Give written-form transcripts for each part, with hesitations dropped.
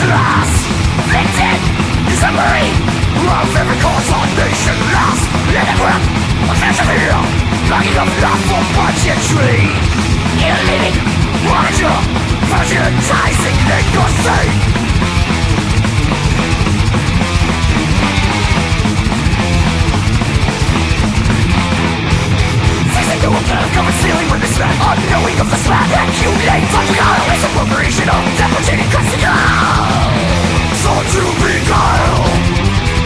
glass. Victim, summary of every cause on nation lost. Let it work, offensive here, blocking up love for budgetry. Illegal, monitor, prioritizing legacy. Concealing with the slap, unknowing of the slap. Accumulate practical misappropriation of deprecating custody. So to beguile.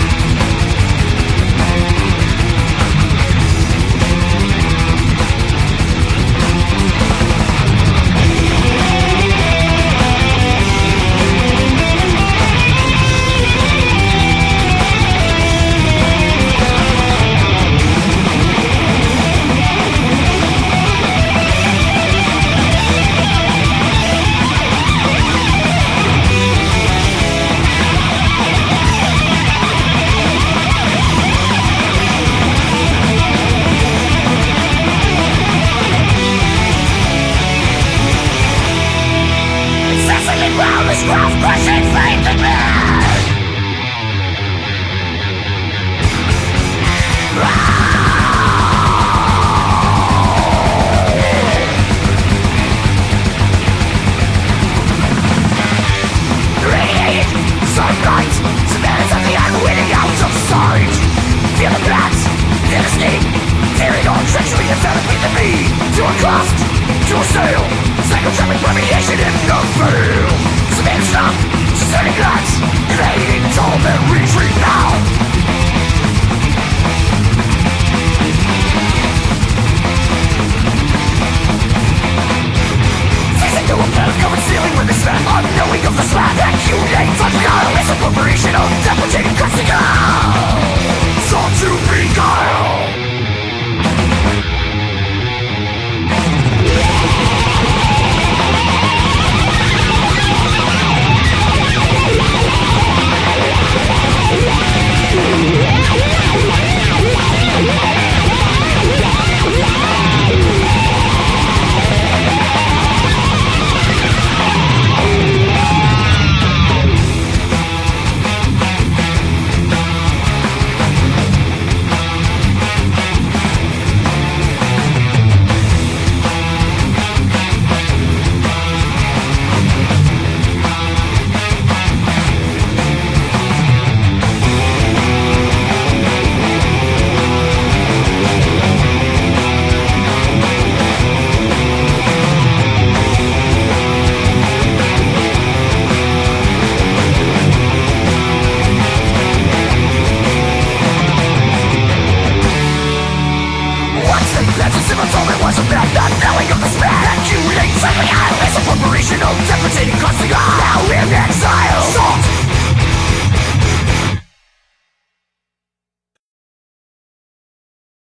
This craft crushing faith in me. Radiating sunlight, cement of the unwitting out of sight. Feel the plans, feel the scheme, tearing on treachery enveloping the me. To a cost, to a sale, psychotropic remediation in the field.